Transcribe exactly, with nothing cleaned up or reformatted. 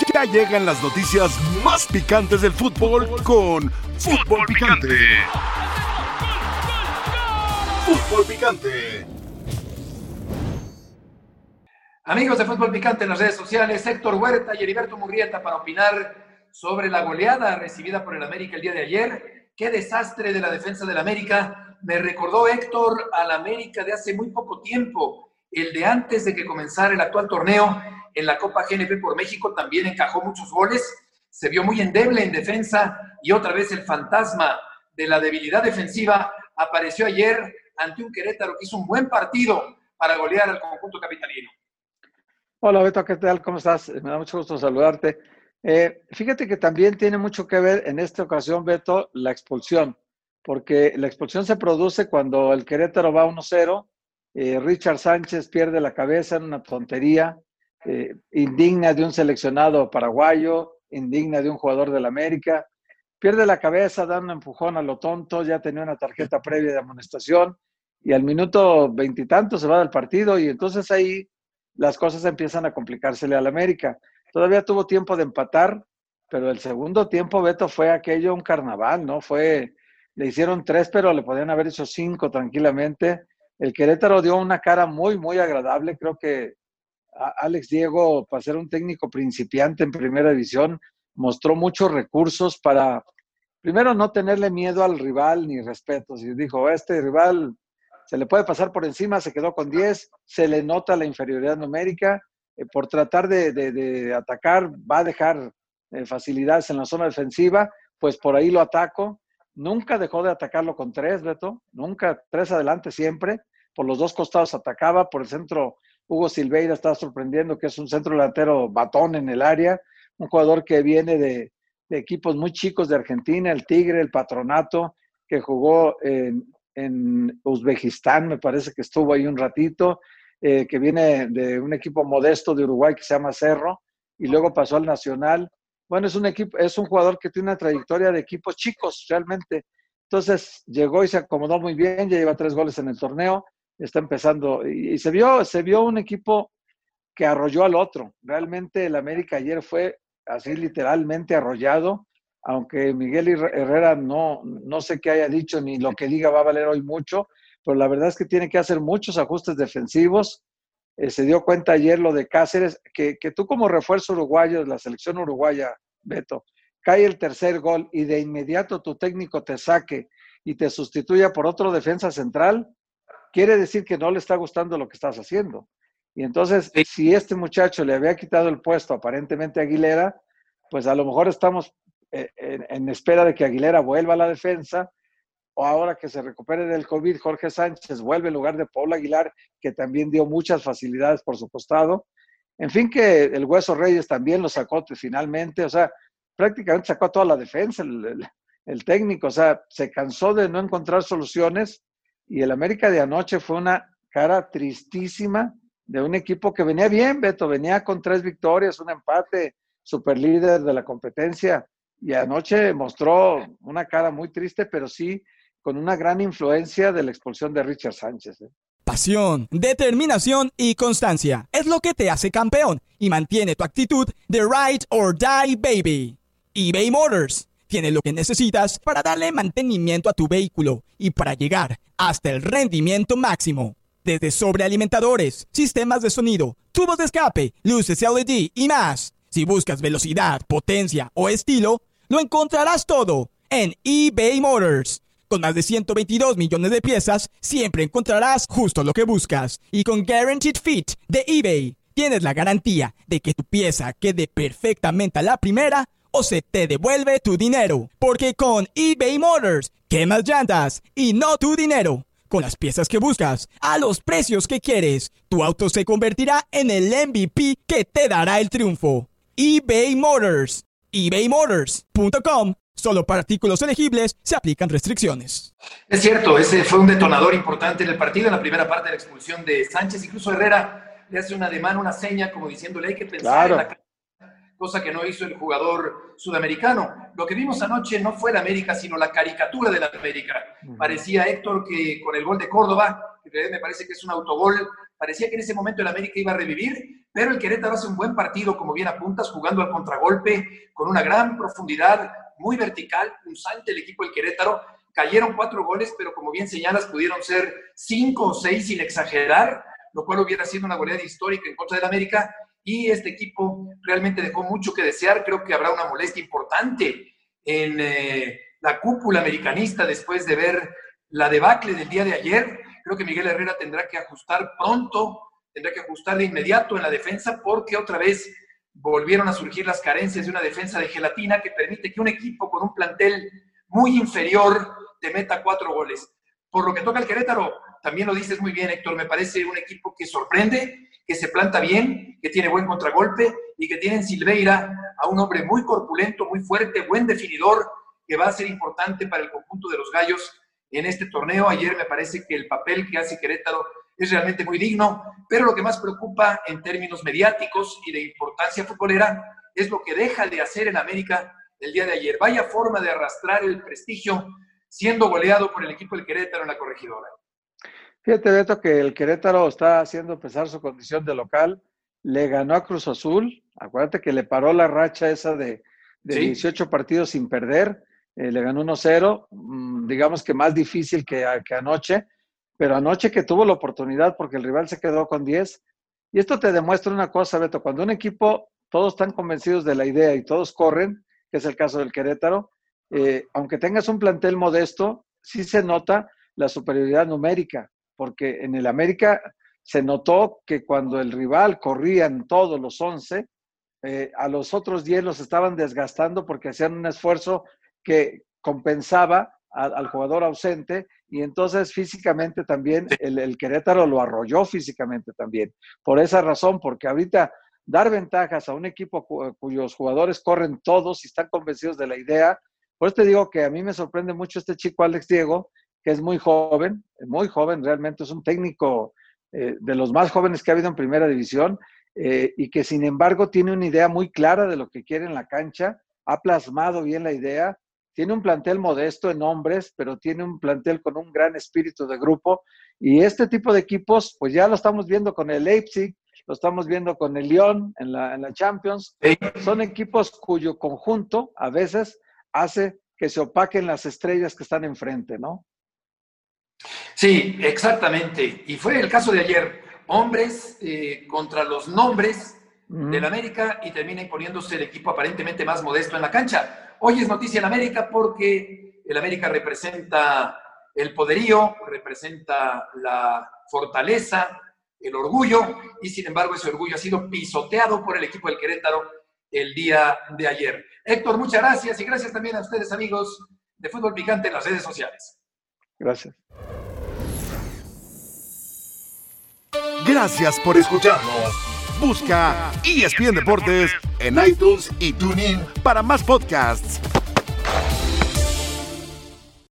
Ya llegan las noticias más picantes del fútbol con Fútbol Picante. Fútbol Picante. Amigos de Fútbol Picante en las redes sociales, Héctor Huerta y Heriberto Murrieta para opinar sobre la goleada recibida por el América el día de ayer. Qué desastre de la defensa del América. Me recordó, Héctor, al América de hace muy poco tiempo, el de antes de que comenzara el actual torneo. En la Copa G N P por México también encajó muchos goles, se vio muy endeble en defensa y otra vez el fantasma de la debilidad defensiva apareció ayer ante un Querétaro que hizo un buen partido para golear al conjunto capitalino. Hola Beto, ¿qué tal? ¿Cómo estás? Me da mucho gusto saludarte. Eh, fíjate que también tiene mucho que ver en esta ocasión, Beto, la expulsión, porque la expulsión se produce cuando el Querétaro va uno cero, eh, Richard Sánchez pierde la cabeza en una tontería, eh, indigna de un seleccionado paraguayo, indigna de un jugador del América, pierde la cabeza, da un empujón a lo tonto, ya tenía una tarjeta previa de amonestación y al minuto veintitantos se va del partido y entonces ahí las cosas empiezan a complicársele al América. Todavía tuvo tiempo de empatar, pero el segundo tiempo, Beto, fue aquello un carnaval, ¿no? Fue, le hicieron tres, pero le podían haber hecho cinco tranquilamente. El Querétaro dio una cara muy, muy agradable. Creo que Alex Diego, para ser un técnico principiante en primera división, mostró muchos recursos para, primero, no tenerle miedo al rival ni respeto. Si dijo, este rival se le puede pasar por encima, se quedó con diez, se le nota la inferioridad numérica, eh, por tratar de, de, de atacar, va a dejar eh, facilidades en la zona defensiva, pues por ahí lo ataco. Nunca dejó de atacarlo con tres, Beto, nunca, tres adelante siempre, por los dos costados atacaba, por el centro Hugo Silveira está sorprendiendo, que es un centro delantero batón en el área, un jugador que viene de, de equipos muy chicos de Argentina, el Tigre, el Patronato, que jugó en, en Uzbekistán, me parece que estuvo ahí un ratito, eh, que viene de un equipo modesto de Uruguay que se llama Cerro, y luego pasó al Nacional. Bueno, es un equipo, es un jugador que tiene una trayectoria de equipos chicos, realmente. Entonces llegó y se acomodó muy bien, ya lleva tres goles en el torneo, está empezando, y, y se vio, se vio un equipo que arrolló al otro. Realmente el América ayer fue así literalmente arrollado, aunque Miguel Herrera no, no sé qué haya dicho, ni lo que diga va a valer hoy mucho, pero la verdad es que tiene que hacer muchos ajustes defensivos. Eh, se dio cuenta ayer lo de Cáceres, que, que tú como refuerzo uruguayo de la selección uruguaya, Beto, cae el tercer gol y de inmediato tu técnico te saque y te sustituya por otro defensa central, quiere decir que no le está gustando lo que estás haciendo. Y entonces, sí, si este muchacho le había quitado el puesto aparentemente a Aguilera, pues a lo mejor estamos en, en espera de que Aguilera vuelva a la defensa, o ahora que se recupere del COVID, Jorge Sánchez vuelve en lugar de Paul Aguilar, que también dio muchas facilidades por su costado. En fin, que el Hueso Reyes también lo sacó finalmente, o sea, prácticamente sacó a toda la defensa el, el, el técnico, o sea, se cansó de no encontrar soluciones. Y el América de anoche fue una cara tristísima de un equipo que venía bien, Beto, venía con tres victorias, un empate, super líder de la competencia, y anoche mostró una cara muy triste, pero sí con una gran influencia de la expulsión de Richard Sánchez. ¿eh? Pasión, determinación y constancia es lo que te hace campeón y mantiene tu actitud de ride or die, baby. eBay Motors tiene lo que necesitas para darle mantenimiento a tu vehículo y para llegar hasta el rendimiento máximo. Desde sobrealimentadores, sistemas de sonido, tubos de escape, luces L E D y más. Si buscas velocidad, potencia o estilo, lo encontrarás todo en eBay Motors. Con más de ciento veintidós millones de piezas, siempre encontrarás justo lo que buscas. Y con Guaranteed Fit de eBay, tienes la garantía de que tu pieza quede perfectamente a la primera o se te devuelve tu dinero. Porque con eBay Motors, quemas llantas y no tu dinero. Con las piezas que buscas, a los precios que quieres, tu auto se convertirá en el M V P que te dará el triunfo. eBay Motors. ebay motors punto com. Solo para artículos elegibles se aplican restricciones. Es cierto, ese fue un detonador importante en el partido, en la primera parte de la expulsión de Sánchez. Incluso Herrera le hace un ademán, una seña, como diciéndole hay que pensar claro. en la cosa que no hizo el jugador sudamericano. Lo que vimos anoche no fue el América, sino la caricatura del América. Uh-huh. Parecía, Héctor, que con el gol de Córdoba, que me parece que es un autogol, parecía que en ese momento el América iba a revivir, pero el Querétaro hace un buen partido, como bien apuntas, jugando al contragolpe, con una gran profundidad, muy vertical, punzante el equipo del Querétaro. Cayeron cuatro goles, pero como bien señalas, pudieron ser cinco o seis sin exagerar, lo cual hubiera sido una goleada histórica en contra del América, y este equipo realmente dejó mucho que desear. Creo que habrá una molestia importante en eh, la cúpula americanista después de ver la debacle del día de ayer. Creo que Miguel Herrera tendrá que ajustar pronto, tendrá que ajustar de inmediato en la defensa, porque otra vez volvieron a surgir las carencias de una defensa de gelatina que permite que un equipo con un plantel muy inferior te meta cuatro goles. Por lo que toca al Querétaro, también lo dices muy bien, Héctor, me parece un equipo que sorprende, que se planta bien, que tiene buen contragolpe y que tiene en Silveira a un hombre muy corpulento, muy fuerte, buen definidor, que va a ser importante para el conjunto de los Gallos en este torneo. Ayer me parece que el papel que hace Querétaro es realmente muy digno, pero lo que más preocupa en términos mediáticos y de importancia futbolera es lo que deja de hacer en América el día de ayer. Vaya forma de arrastrar el prestigio siendo goleado por el equipo del Querétaro en la Corregidora. Fíjate, Beto, que el Querétaro está haciendo pesar su condición de local. Le ganó a Cruz Azul. Acuérdate que le paró la racha esa de, de ¿Sí? dieciocho partidos sin perder. Eh, le ganó uno cero. Mm, digamos que más difícil que, que anoche. Pero anoche que tuvo la oportunidad porque el rival se quedó con diez. Y esto te demuestra una cosa, Beto. Cuando un equipo, todos están convencidos de la idea y todos corren, que es el caso del Querétaro, eh, aunque tengas un plantel modesto, sí se nota la superioridad numérica. Porque en el América se notó que cuando el rival corrían todos los once, eh, a los otros diez los estaban desgastando porque hacían un esfuerzo que compensaba a, al jugador ausente, y entonces físicamente también el, el Querétaro lo arrolló físicamente también. Por esa razón, porque ahorita dar ventajas a un equipo cu- cuyos jugadores corren todos y están convencidos de la idea. Por eso te digo que a mí me sorprende mucho este chico Alex Diego, que es muy joven, muy joven, realmente es un técnico eh, de los más jóvenes que ha habido en Primera División, eh, y que sin embargo tiene una idea muy clara de lo que quiere en la cancha, ha plasmado bien la idea, tiene un plantel modesto en hombres, pero tiene un plantel con un gran espíritu de grupo, y este tipo de equipos, pues ya lo estamos viendo con el Leipzig, lo estamos viendo con el Lyon en la, en la Champions, son equipos cuyo conjunto a veces hace que se opaquen las estrellas que están enfrente, ¿no? Sí, exactamente. Y fue el caso de ayer. Hombres eh, contra los nombres mm. del América, y termina imponiéndose el equipo aparentemente más modesto en la cancha. Hoy es noticia en América porque el América representa el poderío, representa la fortaleza, el orgullo, y sin embargo ese orgullo ha sido pisoteado por el equipo del Querétaro el día de ayer. Héctor, muchas gracias, y gracias también a ustedes, amigos de Fútbol Picante en las redes sociales. Gracias. Gracias por escucharnos. Busca E S P N Deportes en iTunes y TuneIn para más podcasts.